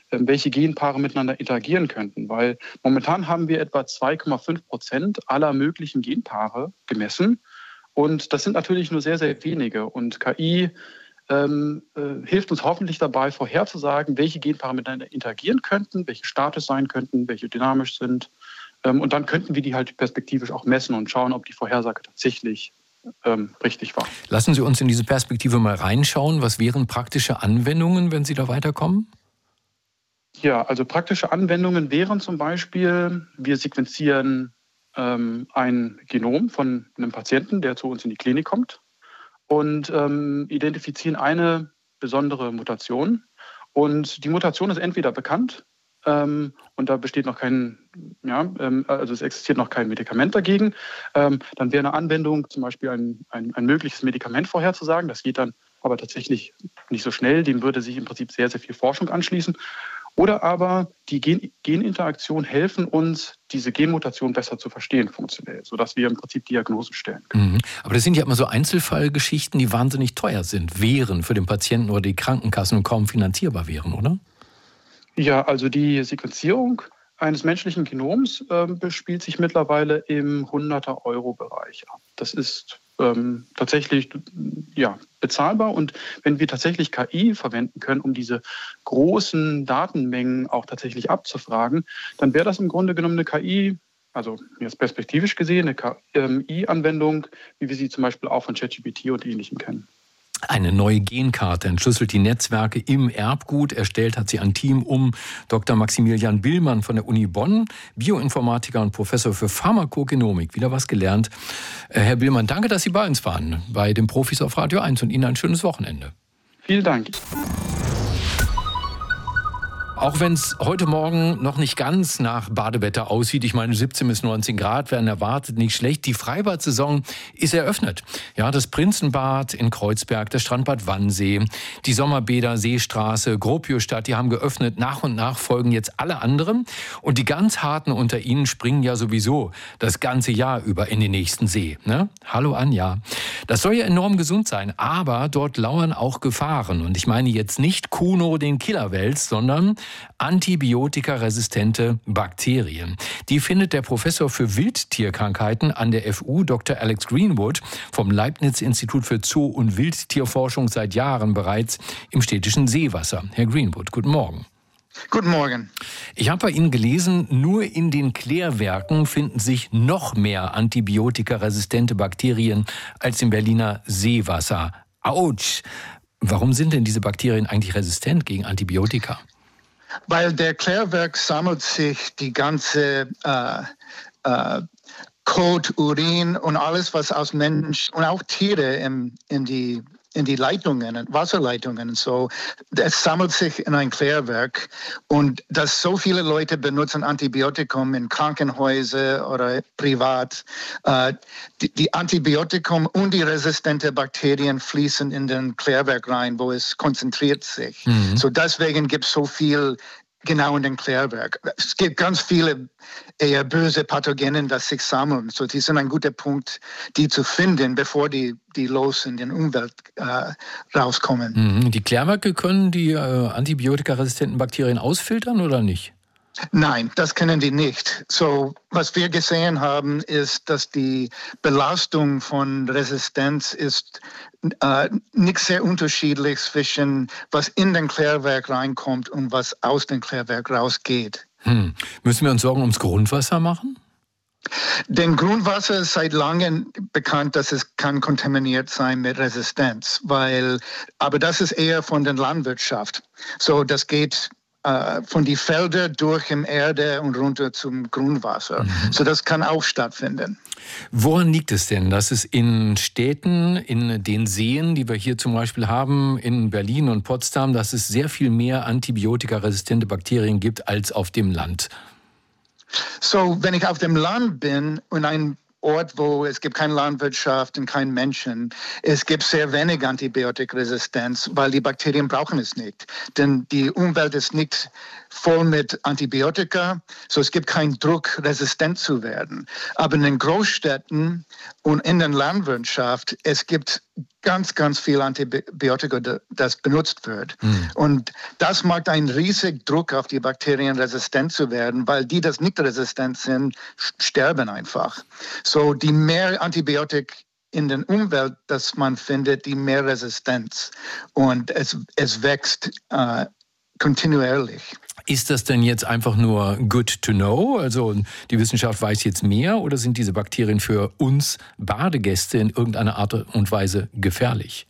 welche Genpaare miteinander interagieren könnten. Weil momentan haben wir etwa zwei Komma fünf Prozent aller möglichen Genpaare gemessen. Und das sind natürlich nur sehr, sehr wenige. Und K I ähm, äh, hilft uns hoffentlich dabei, vorherzusagen, welche Genpaare miteinander interagieren könnten, welche statisch sein könnten, welche dynamisch sind. Ähm, und dann könnten wir die halt perspektivisch auch messen und schauen, ob die Vorhersage tatsächlich ähm, richtig war. Lassen Sie uns in diese Perspektive mal reinschauen. Was wären praktische Anwendungen, wenn Sie da weiterkommen? Ja, also praktische Anwendungen wären zum Beispiel, wir sequenzieren ähm, ein Genom von einem Patienten, der zu uns in die Klinik kommt und ähm, identifizieren eine besondere Mutation. Und die Mutation ist entweder bekannt ähm, und da besteht noch kein, ja, ähm, also es existiert noch kein Medikament dagegen. Ähm, dann wäre eine Anwendung, zum Beispiel ein, ein, ein mögliches Medikament vorherzusagen. Das geht dann aber tatsächlich nicht so schnell. Dem würde sich im Prinzip sehr, sehr viel Forschung anschließen. Oder aber die Gen- Geninteraktion helfen uns, diese Genmutation besser zu verstehen funktionell, sodass wir im Prinzip Diagnosen stellen können. Mhm. Aber das sind ja immer so Einzelfallgeschichten, die wahnsinnig teuer sind, wären für den Patienten oder die Krankenkassen und kaum finanzierbar wären, oder? Ja, also die Sequenzierung eines menschlichen Genoms äh, spielt sich mittlerweile im Hunderter-Euro-Bereich ab. Das ist ähm, tatsächlich ja, bezahlbar. Und wenn wir tatsächlich K I verwenden können, um diese großen Datenmengen auch tatsächlich abzufragen, dann wäre das im Grunde genommen eine K I, also jetzt perspektivisch gesehen, eine K I-Anwendung, wie wir sie zum Beispiel auch von ChatGPT und Ähnlichem kennen. Eine neue Genkarte entschlüsselt die Netzwerke im Erbgut. Erstellt hat sie ein Team um Doktor Maximilian Billmann von der Uni Bonn, Bioinformatiker und Professor für Pharmakogenomik. Wieder was gelernt. Herr Billmann, danke, dass Sie bei uns waren, bei den Profis auf Radio eins, und Ihnen ein schönes Wochenende. Vielen Dank. Auch wenn es heute Morgen noch nicht ganz nach Badewetter aussieht, ich meine siebzehn bis neunzehn Grad werden erwartet, nicht schlecht. Die Freibad-Saison ist eröffnet. Ja, das Prinzenbad in Kreuzberg, das Strandbad Wannsee, die Sommerbäder Seestraße, Gropiusstadt, die haben geöffnet. Nach und nach folgen jetzt alle anderen. Und die ganz Harten unter ihnen springen ja sowieso das ganze Jahr über in den nächsten See. Ne? Hallo Anja. Das soll ja enorm gesund sein, aber dort lauern auch Gefahren. Und ich meine jetzt nicht Kuno, den Killerwels, sondern antibiotikaresistente Bakterien. Die findet der Professor für Wildtierkrankheiten an der F U, Doktor Alex Greenwood, vom Leibniz-Institut für Zoo- und Wildtierforschung seit Jahren bereits im städtischen Seewasser. Herr Greenwood, guten Morgen. Guten Morgen. Ich habe bei Ihnen gelesen, nur in den Klärwerken finden sich noch mehr antibiotikaresistente Bakterien als im Berliner Seewasser. Autsch! Warum sind denn diese Bakterien eigentlich resistent gegen Antibiotika? Weil der Klärwerk sammelt sich die ganze äh, äh, Kot, Urin und alles, was aus Menschen und auch Tiere im, in die in die Leitungen, Wasserleitungen und so. Es sammelt sich in ein Klärwerk, und dass so viele Leute benutzen Antibiotikum in Krankenhäusern oder privat. Äh, die, die Antibiotikum und die resistenten Bakterien fließen in den Klärwerk rein, wo es konzentriert sich. Mhm. So deswegen gibt es so viel genau in den Klärwerk. Es gibt ganz viele eher böse Pathogenen, die sich sammeln. So, die sind ein guter Punkt, die zu finden, bevor die, die los in die Umwelt äh, rauskommen. Mhm. Die Klärwerke können die äh, antibiotikaresistenten Bakterien ausfiltern oder nicht? Nein, das können die nicht. So, was wir gesehen haben, ist, dass die Belastung von Resistenz ist äh, nicht sehr unterschiedlich zwischen was in den Klärwerk reinkommt und was aus dem Klärwerk rausgeht. Hm. Müssen wir uns Sorgen ums Grundwasser machen? Denn Grundwasser ist seit langem bekannt, dass es kann kontaminiert sein mit Resistenz, weil, aber das ist eher von der Landwirtschaft. So, das geht äh, von die Felder durch im Erde und runter zum Grundwasser. Mhm. So, das kann auch stattfinden. Woran liegt es denn, dass es in Städten, in den Seen, die wir hier zum Beispiel haben, in Berlin und Potsdam, dass es sehr viel mehr antibiotikaresistente Bakterien gibt als auf dem Land? So, wenn ich auf dem Land bin und ein Ort, wo es gibt keine Landwirtschaft und keinen Menschen, es gibt sehr wenig Antibiotikresistenz, weil die Bakterien brauchen es nicht. Denn die Umwelt ist nicht voll mit Antibiotika, so es gibt keinen Druck, resistent zu werden. Aber in den Großstädten und in der Landwirtschaft, es gibt ganz, ganz viel Antibiotika, das benutzt wird. Mhm. Und das macht einen riesigen Druck auf die Bakterien, resistent zu werden, weil die, das nicht resistent sind, sterben einfach. So die mehr Antibiotika in der Umwelt, das man findet, die mehr Resistenz. Und es, es wächst äh, kontinuierlich. Ist das denn jetzt einfach nur good to know? Also die Wissenschaft weiß jetzt mehr, oder sind diese Bakterien für uns Badegäste in irgendeiner Art und Weise gefährlich?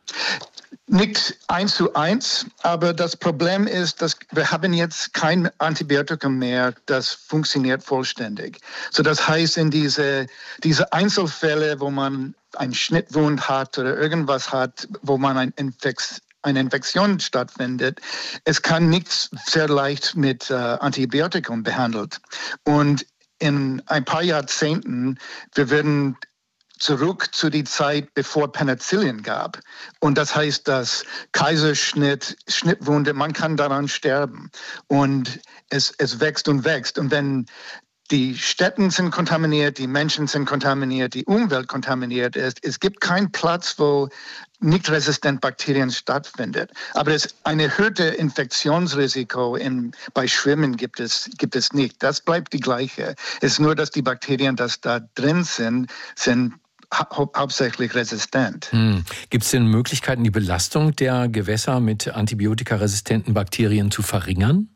Nicht eins zu eins, aber das Problem ist, dass wir haben jetzt kein Antibiotikum mehr, das funktioniert vollständig. So das heißt, in diese, diese Einzelfälle, wo man einen Schnittwund hat oder irgendwas hat, wo man ein Infektion eine Infektion stattfindet, es kann nicht sehr leicht mit äh, Antibiotikum behandelt. Und in ein paar Jahrzehnten, wir werden zurück zu der Zeit, bevor Penicillin gab. Und das heißt, dass Kaiserschnitt, Schnittwunde, man kann daran sterben. Und es, es wächst und wächst. Und wenn die Städte sind kontaminiert, die Menschen sind kontaminiert, die Umwelt kontaminiert ist, es gibt keinen Platz, wo nicht resistent Bakterien stattfindet. Aber es ein erhöhtes Infektionsrisiko in, bei Schwimmen gibt es, gibt es nicht. Das bleibt die gleiche. Es ist nur, dass die Bakterien, die da drin sind, sind hau- hauptsächlich resistent. Hm. Gibt es denn Möglichkeiten, die Belastung der Gewässer mit antibiotikaresistenten Bakterien zu verringern?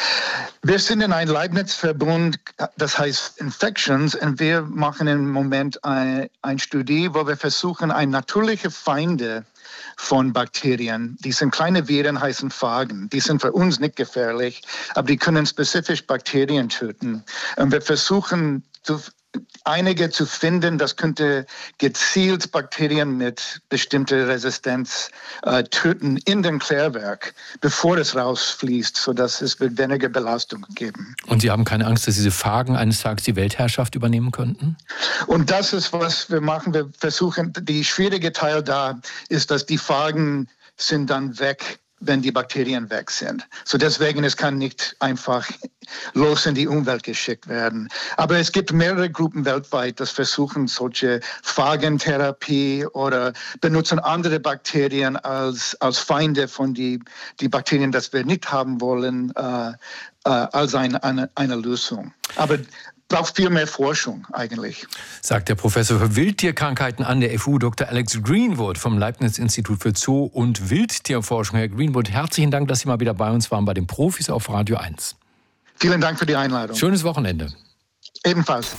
Wir sind in einem Leibniz-Verbund, das heißt Infections, und wir machen im Moment eine, eine Studie, wo wir versuchen, ein natürliche Feinde von Bakterien. Die sind kleine Viren, heißen Phagen. Die sind für uns nicht gefährlich, aber die können spezifisch Bakterien töten. Und wir versuchen, zu, einige zu finden, das könnte gezielt Bakterien mit bestimmter Resistenz äh, töten in dem Klärwerk, bevor es rausfließt, sodass es wird weniger Belastung geben. Und Sie haben keine Angst, dass diese Phagen eines Tages die Weltherrschaft übernehmen könnten? Und das ist, was wir machen. Wir versuchen, die schwierige Teil da ist, dass die Phagen sind dann weg, wenn die Bakterien weg sind. So deswegen, es kann nicht einfach los in die Umwelt geschickt werden. Aber es gibt mehrere Gruppen weltweit, das versuchen, solche Phagentherapie oder benutzen andere Bakterien als, als Feinde von die, die Bakterien, das wir nicht haben wollen, äh, äh, als eine, eine, eine Lösung. Aber braucht viel mehr Forschung eigentlich. Sagt der Professor für Wildtierkrankheiten an der F U, Doktor Alex Greenwood vom Leibniz-Institut für Zoo- und Wildtierforschung. Herr Greenwood, herzlichen Dank, dass Sie mal wieder bei uns waren, bei den Profis auf Radio eins. Vielen Dank für die Einladung. Schönes Wochenende. Ebenfalls.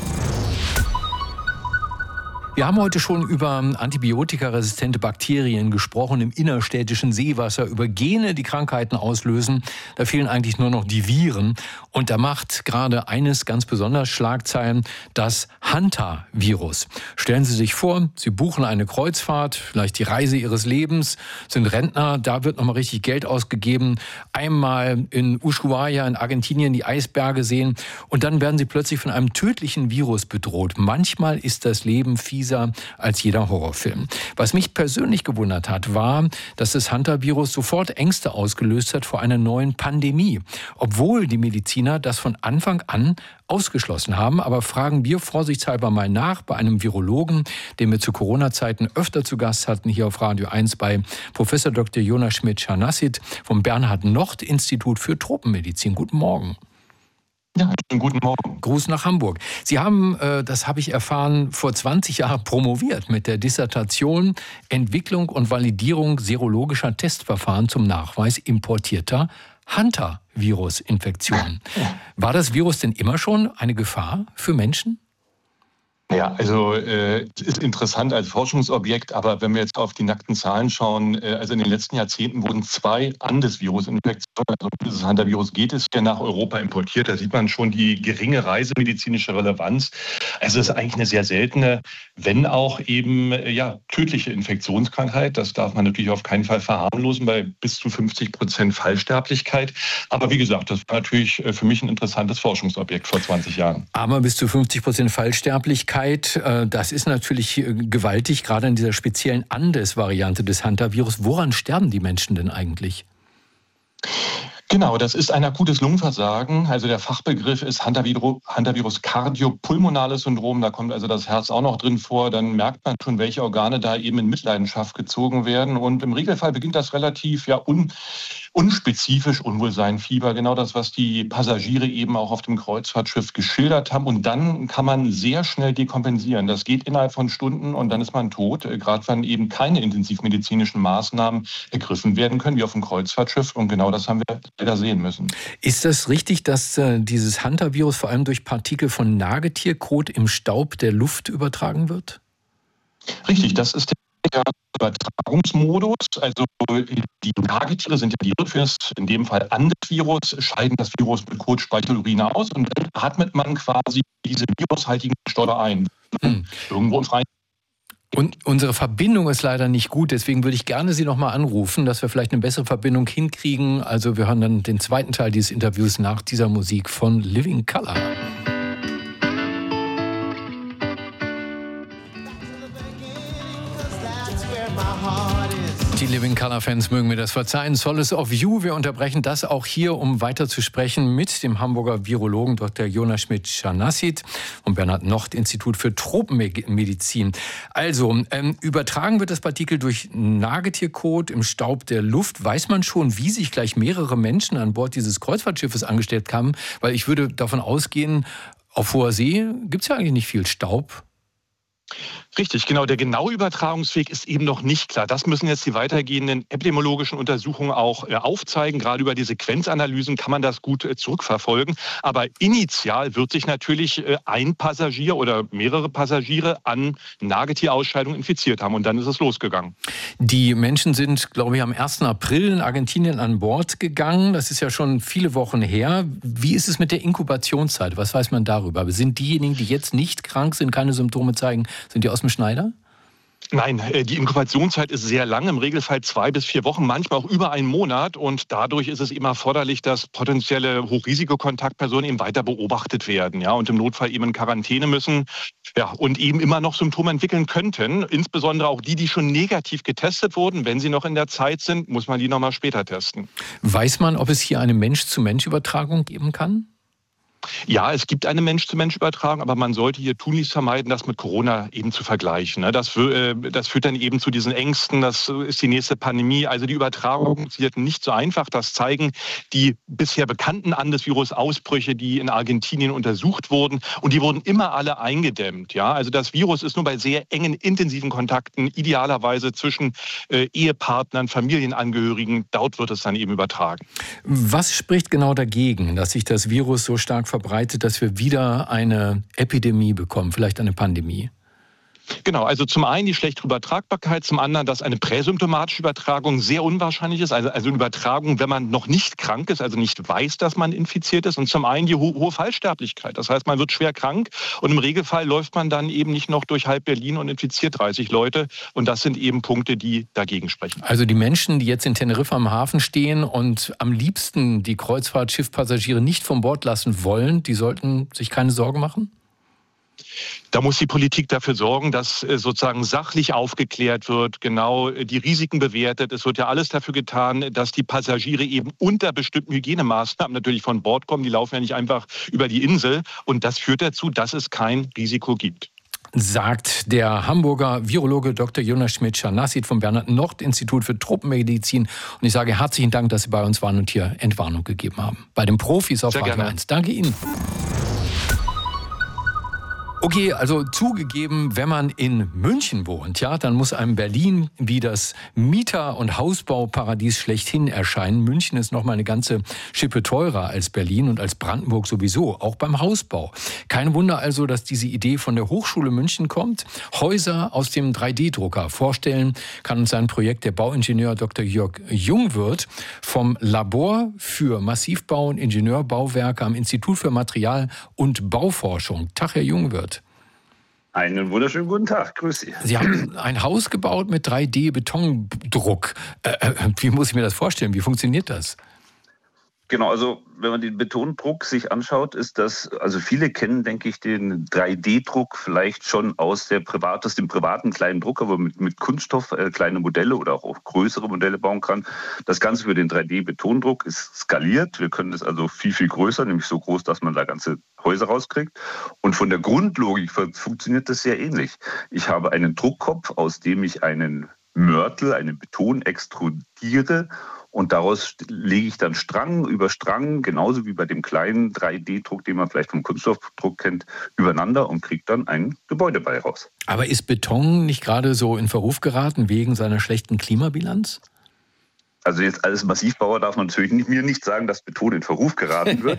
Wir haben heute schon über antibiotikaresistente Bakterien gesprochen im innerstädtischen Seewasser, über Gene, die Krankheiten auslösen. Da fehlen eigentlich nur noch die Viren. Und da macht gerade eines ganz besonders Schlagzeilen, das Hantavirus. Stellen Sie sich vor, Sie buchen eine Kreuzfahrt, vielleicht die Reise Ihres Lebens, sind Rentner, da wird nochmal richtig Geld ausgegeben. Einmal in Ushuaia in Argentinien die Eisberge sehen und dann werden Sie plötzlich von einem tödlichen Virus bedroht. Manchmal ist das Leben fies als jeder Horrorfilm. Was mich persönlich gewundert hat, war, dass das Hantavirus sofort Ängste ausgelöst hat vor einer neuen Pandemie. Obwohl die Mediziner das von Anfang an ausgeschlossen haben. Aber fragen wir vorsichtshalber mal nach bei einem Virologen, den wir zu Corona-Zeiten öfter zu Gast hatten, hier auf Radio eins bei Professor Doktor Jonas Schmidt-Scharnassit vom Bernhard-Nocht-Institut für Tropenmedizin. Guten Morgen. Ja, einen guten Morgen. Gruß nach Hamburg. Sie haben, äh, das habe ich erfahren, vor zwanzig Jahren promoviert mit der Dissertation Entwicklung und Validierung serologischer Testverfahren zum Nachweis importierter Hantavirus-Infektionen. War das Virus denn immer schon eine Gefahr für Menschen? Ja, also äh, es ist interessant als Forschungsobjekt, aber wenn wir jetzt auf die nackten Zahlen schauen, äh, also in den letzten Jahrzehnten wurden zwei Andes-Virus-Infektionen, also dieses Hantavirus geht es ja nach Europa importiert, da sieht man schon die geringe reisemedizinische Relevanz. Also es ist eigentlich eine sehr seltene, wenn auch eben äh, ja tödliche Infektionskrankheit. Das darf man natürlich auf keinen Fall verharmlosen, bei bis zu fünfzig Prozent Fallsterblichkeit. Aber wie gesagt, das war natürlich äh, für mich ein interessantes Forschungsobjekt vor zwanzig Jahren. Aber bis zu fünfzig Prozent Fallsterblichkeit, das ist natürlich gewaltig, gerade in dieser speziellen Andes-Variante des Hantavirus. Woran sterben die Menschen denn eigentlich? Genau, das ist ein akutes Lungenversagen. Also der Fachbegriff ist Hantavirus kardiopulmonales Syndrom. Da kommt also das Herz auch noch drin vor. Dann merkt man schon, welche Organe da eben in Mitleidenschaft gezogen werden. Und im Regelfall beginnt das relativ ja un, unspezifisch, Unwohlsein, Fieber, genau das, was die Passagiere eben auch auf dem Kreuzfahrtschiff geschildert haben. Und dann kann man sehr schnell dekompensieren. Das geht innerhalb von Stunden und dann ist man tot. Gerade wenn eben keine intensivmedizinischen Maßnahmen ergriffen werden können, wie auf dem Kreuzfahrtschiff. Und genau das haben wir leider sehen müssen. Ist das richtig, dass äh, dieses Hantavirus vor allem durch Partikel von Nagetierkot im Staub der Luft übertragen wird? Richtig, das ist der Übertragungsmodus. Also die Nagetiere sind ja die Wirtfürs, in dem Fall Andesvirus, scheiden das Virus mit Kot, Speichel, Urin aus und dann atmet man quasi diese virushaltigen Stoffe ein. Hm. Irgendwo im Freien. Und unsere Verbindung ist leider nicht gut, deswegen würde ich gerne Sie noch mal anrufen, dass wir vielleicht eine bessere Verbindung hinkriegen. Also wir hören dann den zweiten Teil dieses Interviews nach dieser Musik von Living Colour. Die Living Colour Fans mögen mir das verzeihen. Solace of You. Wir unterbrechen das auch hier, um weiter zu sprechen mit dem Hamburger Virologen Doktor Jonas Schmidt-Scharnassit vom Bernhard-Nocht-Institut für Tropenmedizin. Also, ähm, übertragen wird das Partikel durch Nagetierkot im Staub der Luft. Weiß man schon, wie sich gleich mehrere Menschen an Bord dieses Kreuzfahrtschiffes angestellt haben? Weil ich würde davon ausgehen, auf hoher See gibt es ja eigentlich nicht viel Staub. Richtig, genau. Der genaue Übertragungsweg ist eben noch nicht klar. Das müssen jetzt die weitergehenden epidemiologischen Untersuchungen auch äh, aufzeigen. Gerade über die Sequenzanalysen kann man das gut äh, zurückverfolgen. Aber initial wird sich natürlich äh, ein Passagier oder mehrere Passagiere an Nagetierausscheidung infiziert haben. Und dann ist es losgegangen. Die Menschen sind, glaube ich, am ersten April in Argentinien an Bord gegangen. Das ist ja schon viele Wochen her. Wie ist es mit der Inkubationszeit? Was weiß man darüber? Sind diejenigen, die jetzt nicht krank sind, keine Symptome zeigen, sind die aus dem Schneider? Nein, die Inkubationszeit ist sehr lang, im Regelfall zwei bis vier Wochen, manchmal auch über einen Monat. Und dadurch ist es eben erforderlich, dass potenzielle Hochrisikokontaktpersonen eben weiter beobachtet werden, ja, und im Notfall eben in Quarantäne müssen, ja, und eben immer noch Symptome entwickeln könnten. Insbesondere auch die, die schon negativ getestet wurden. Wenn sie noch in der Zeit sind, muss man die noch mal später testen. Weiß man, ob es hier eine Mensch-zu-Mensch-Übertragung geben kann? Ja, es gibt eine Mensch-zu-Mensch-Übertragung, aber man sollte hier tunlichst vermeiden, das mit Corona eben zu vergleichen. Das, das führt dann eben zu diesen Ängsten, das ist die nächste Pandemie. Also die Übertragung funktioniert nicht so einfach. Das zeigen die bisher bekannten Andesvirus-Ausbrüche, die in Argentinien untersucht wurden. Und die wurden immer alle eingedämmt. Ja? Also das Virus ist nur bei sehr engen, intensiven Kontakten, idealerweise zwischen äh, Ehepartnern, Familienangehörigen, dort wird es dann eben übertragen. Was spricht genau dagegen, dass sich das Virus so stark verbreitet, dass wir wieder eine Epidemie bekommen, vielleicht eine Pandemie? Genau, also zum einen die schlechte Übertragbarkeit, zum anderen, dass eine präsymptomatische Übertragung sehr unwahrscheinlich ist, also, also eine Übertragung, wenn man noch nicht krank ist, also nicht weiß, dass man infiziert ist, und zum einen die ho- hohe Fallsterblichkeit. Das heißt, man wird schwer krank und im Regelfall läuft man dann eben nicht noch durch halb Berlin und infiziert dreißig Leute, und das sind eben Punkte, die dagegen sprechen. Also die Menschen, die jetzt in Teneriffa am Hafen stehen und am liebsten die Kreuzfahrtschiffpassagiere nicht von Bord lassen wollen, die sollten sich keine Sorgen machen? Da muss die Politik dafür sorgen, dass sozusagen sachlich aufgeklärt wird, genau die Risiken bewertet. Es wird ja alles dafür getan, dass die Passagiere eben unter bestimmten Hygienemaßnahmen natürlich von Bord kommen. Die laufen ja nicht einfach über die Insel. Und das führt dazu, dass es kein Risiko gibt. Sagt der Hamburger Virologe Doktor Jonas Schmidt-Scharnassit vom Bernhard-Nocht-Institut für Tropenmedizin. Und ich sage herzlichen Dank, dass Sie bei uns waren und hier Entwarnung gegeben haben. Bei den Profis auf Radio eins. Danke Ihnen. Okay, also zugegeben, wenn man in München wohnt, ja, dann muss einem Berlin wie das Mieter- und Hausbauparadies schlechthin erscheinen. München ist noch mal eine ganze Schippe teurer als Berlin und als Brandenburg sowieso, auch beim Hausbau. Kein Wunder also, dass diese Idee von der Hochschule München kommt. Häuser aus dem drei D Drucker vorstellen kann uns sein Projekt der Bauingenieur Doktor Jörg Jungwirth vom Labor für Massivbau und Ingenieurbauwerke am Institut für Material- und Bauforschung. Tag, Herr Jungwirth. Einen wunderschönen guten Tag, grüß Sie. Sie haben ein Haus gebaut mit drei D Betondruck. Äh, wie muss ich mir das vorstellen? Wie funktioniert das? Genau, also wenn man den Betondruck sich anschaut, ist das, also viele kennen, denke ich, den drei D Druck vielleicht schon aus, der Privat, aus dem privaten kleinen Drucker, wo man mit, mit Kunststoff äh, kleine Modelle oder auch, auch größere Modelle bauen kann. Das Ganze für den drei D Betondruck ist skaliert. Wir können das also viel, viel größer, nämlich so groß, dass man da ganze Häuser rauskriegt. Und von der Grundlogik funktioniert das sehr ähnlich. Ich habe einen Druckkopf, aus dem ich einen Mörtel, einen Beton extrudiere. Und daraus lege ich dann Strang über Strang, genauso wie bei dem kleinen drei D Druck, den man vielleicht vom Kunststoffdruck kennt, übereinander und kriegt dann ein Gebäude bei raus. Aber ist Beton nicht gerade so in Verruf geraten wegen seiner schlechten Klimabilanz? Also jetzt als Massivbauer darf man natürlich nicht, mir nicht sagen, dass Beton in Verruf geraten wird.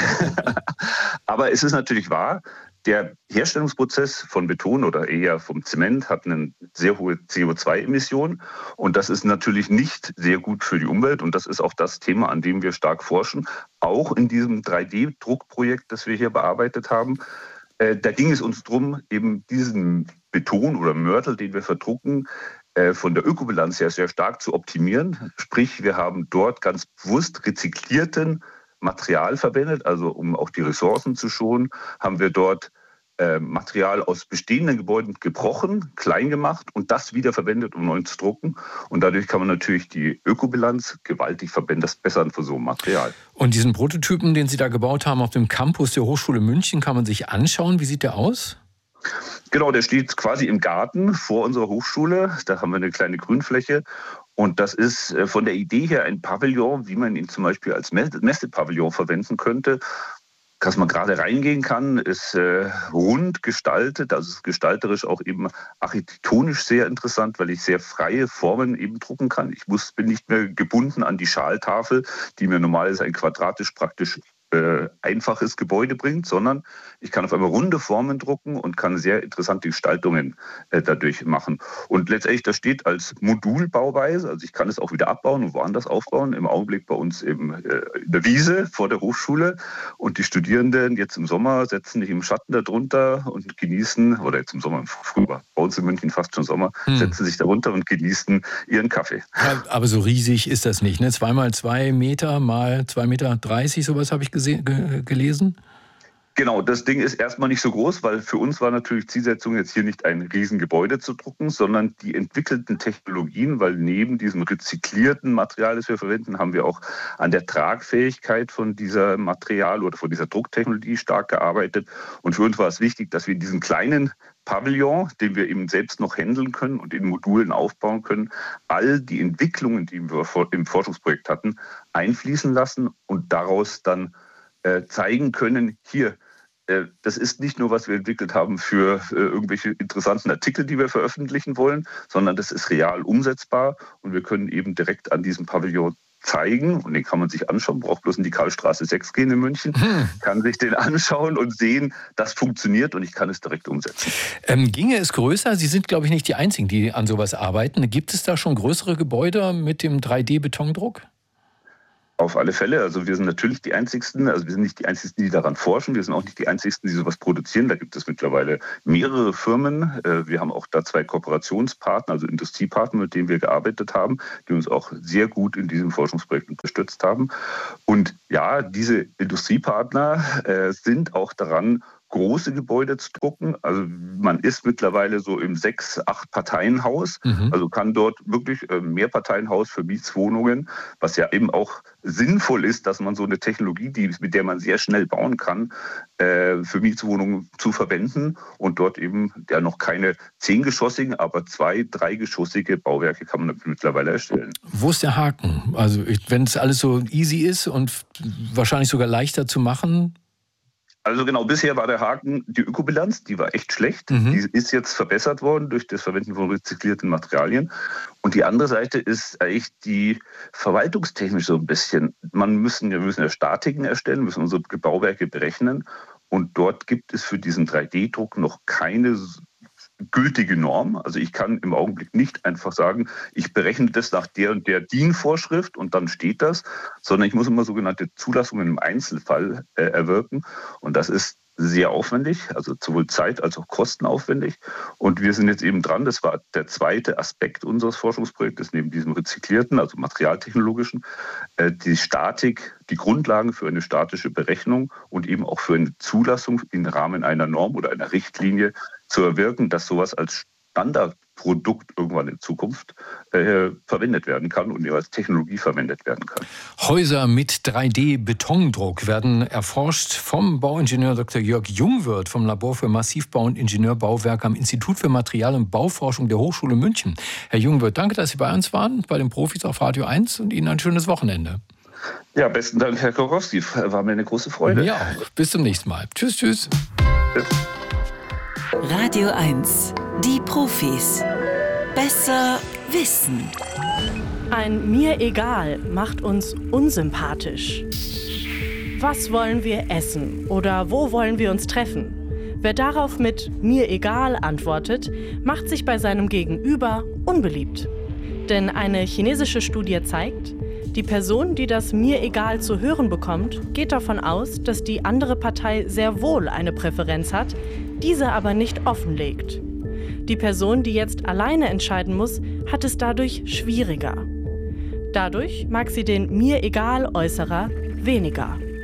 Aber es ist natürlich wahr, der Herstellungsprozess von Beton oder eher vom Zement hat eine sehr hohe C O zwei Emission und das ist natürlich nicht sehr gut für die Umwelt und das ist auch das Thema, an dem wir stark forschen. Auch in diesem drei D Druckprojekt, das wir hier bearbeitet haben, äh, da ging es uns darum, eben diesen Beton oder Mörtel, den wir verdrucken, äh, von der Ökobilanz her sehr stark zu optimieren. Sprich, wir haben dort ganz bewusst rezyklierten Material verwendet, also um auch die Ressourcen zu schonen, haben wir dort äh, Material aus bestehenden Gebäuden gebrochen, klein gemacht und das wieder verwendet, um neu zu drucken. Und dadurch kann man natürlich die Ökobilanz gewaltig verbessern für so ein Material. Und diesen Prototypen, den Sie da gebaut haben auf dem Campus der Hochschule München, kann man sich anschauen. Wie sieht der aus? Genau, der steht quasi im Garten vor unserer Hochschule. Da haben wir eine kleine Grünfläche. Und das ist von der Idee her ein Pavillon, wie man ihn zum Beispiel als Messepavillon verwenden könnte. Dass man gerade reingehen kann, ist äh, rund gestaltet, also ist gestalterisch auch eben architektonisch sehr interessant, weil ich sehr freie Formen eben drucken kann. Ich muss, bin nicht mehr gebunden an die Schaltafel, die mir normalerweise ein quadratisch praktisch äh, einfaches Gebäude bringt, sondern ich kann auf einmal runde Formen drucken und kann sehr interessante Gestaltungen äh, dadurch machen. Und letztendlich, das steht als Modulbauweise, also ich kann es auch wieder abbauen und woanders aufbauen, im Augenblick bei uns eben äh, in der Wiese vor der Hochschule. Und die Studierenden jetzt im Sommer setzen sich im Schatten darunter und genießen, oder jetzt im Sommer, im Frühjahr, bei uns in München fast schon Sommer, hm. setzen sich darunter und genießen ihren Kaffee. Ja, aber so riesig ist das nicht, ne? Zwei mal zwei Meter mal zwei Meter dreißig, sowas habe ich gesehen. gelesen? Genau, das Ding ist erstmal nicht so groß, weil für uns war natürlich Zielsetzung, jetzt hier nicht ein Riesengebäude zu drucken, sondern die entwickelten Technologien, weil neben diesem rezyklierten Material, das wir verwenden, haben wir auch an der Tragfähigkeit von dieser Material oder von dieser Drucktechnologie stark gearbeitet. Und für uns war es wichtig, dass wir diesen kleinen Pavillon, den wir eben selbst noch handeln können und in Modulen aufbauen können, all die Entwicklungen, die wir im Forschungsprojekt hatten, einfließen lassen und daraus dann äh, zeigen können, hier, äh, das ist nicht nur, was wir entwickelt haben für äh, irgendwelche interessanten Artikel, die wir veröffentlichen wollen, sondern das ist real umsetzbar und wir können eben direkt an diesem Pavillon zeigen und den kann man sich anschauen, braucht bloß in die Karlstraße sechs gehen in München, hm. kann sich den anschauen und sehen, das funktioniert und ich kann es direkt umsetzen. Ähm, ginge es größer? Sie sind, glaube ich, nicht die Einzigen, die an sowas arbeiten. Gibt es da schon größere Gebäude mit dem drei D Betondruck? Auf alle Fälle. Also wir sind natürlich die Einzigsten, also wir sind nicht die Einzigsten, die daran forschen. Wir sind auch nicht die Einzigsten, die sowas produzieren. Da gibt es mittlerweile mehrere Firmen. Wir haben auch da zwei Kooperationspartner, also Industriepartner, mit denen wir gearbeitet haben, die uns auch sehr gut in diesem Forschungsprojekt unterstützt haben. Und ja, diese Industriepartner äh, sind auch daran, große Gebäude zu drucken. Also man ist mittlerweile so im sechs-, acht-Parteien-Haus. Mhm. Also kann dort wirklich ein Mehrparteienhaus für Mietswohnungen, was ja eben auch sinnvoll ist, dass man so eine Technologie, die, mit der man sehr schnell bauen kann, äh, für Mietswohnungen zu verwenden und dort eben ja noch keine zehngeschossigen, aber zwei-, dreigeschossige Bauwerke kann man mittlerweile erstellen. Wo ist der Haken? Also wenn es alles so easy ist und wahrscheinlich sogar leichter zu machen. Also genau, bisher war der Haken die Ökobilanz, die war echt schlecht. Mhm. Die ist jetzt verbessert worden durch das Verwenden von rezyklierten Materialien. Und die andere Seite ist eigentlich die verwaltungstechnisch so ein bisschen. Man müssen, wir müssen ja Statiken erstellen, müssen unsere Bauwerke berechnen. Und dort gibt es für diesen drei D Druck noch keine gültige Norm. Also ich kann im Augenblick nicht einfach sagen, ich berechne das nach der und der D I N-Vorschrift und dann steht das, sondern ich muss immer sogenannte Zulassungen im Einzelfall äh, erwirken. Und das ist sehr aufwendig, also sowohl Zeit- als auch kostenaufwendig. Und wir sind jetzt eben dran, das war der zweite Aspekt unseres Forschungsprojektes, neben diesem rezyklierten, also materialtechnologischen, die Statik, die Grundlagen für eine statische Berechnung und eben auch für eine Zulassung im Rahmen einer Norm oder einer Richtlinie zu erwirken, dass sowas als Standardprodukt irgendwann in Zukunft äh, verwendet werden kann und als Technologie verwendet werden kann. Häuser mit drei D Betondruck werden erforscht vom Bauingenieur Doktor Jörg Jungwirth vom Labor für Massivbau und Ingenieurbauwerke am Institut für Material- und Bauforschung der Hochschule München. Herr Jungwirth, danke, dass Sie bei uns waren, bei den Profis auf Radio eins, und Ihnen ein schönes Wochenende. Ja, besten Dank, Herr Korowski. War mir eine große Freude. Mir auch. Bis zum nächsten Mal. Tschüss, tschüss. Tschüss. Radio eins. Die Profis. Besser wissen. Ein Mir egal macht uns unsympathisch. Was wollen wir essen oder wo wollen wir uns treffen? Wer darauf mit Mir egal antwortet, macht sich bei seinem Gegenüber unbeliebt. Denn eine chinesische Studie zeigt, die Person, die das Mir egal zu hören bekommt, geht davon aus, dass die andere Partei sehr wohl eine Präferenz hat, diese aber nicht offenlegt. Die Person, die jetzt alleine entscheiden muss, hat es dadurch schwieriger. Dadurch mag sie den Mir egal Äußerer weniger.